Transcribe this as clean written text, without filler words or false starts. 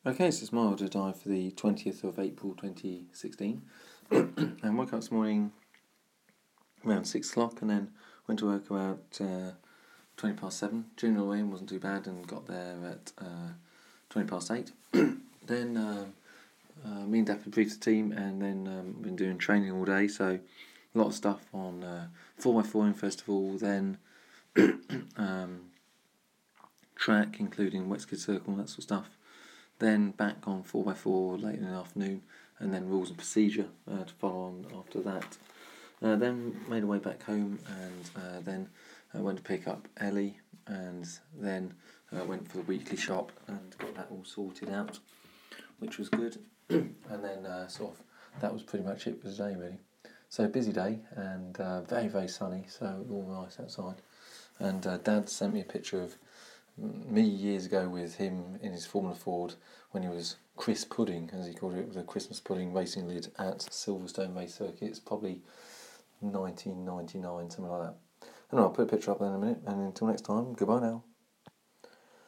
Okay, so it's my order dive for the 20th of April 2016 and woke up this morning around 6 o'clock and then went to work about 20 past 7. General way wasn't too bad and got there at 20 past 8. Then me and Dapper briefed the team and then been doing training all day, so a lot of stuff on 4x4 first of all, then track including Westgate Circle and that sort of stuff. Then back on 4x4 late in the afternoon, and then rules and procedure to follow on after that. Then made our way back home, and then went to pick up Ellie, and then went for the weekly shop and got that all sorted out, which was good. And then that was pretty much it for today, really. So busy day and very, very sunny, so all nice outside. And Dad sent me a picture of me years ago with him in his Formula Ford when he was Chris Pudding, as he called it, with a Christmas pudding racing lid at Silverstone Race Circuits, probably 1999, something like that. And I'll put a picture up there in a minute, and until next time, goodbye now.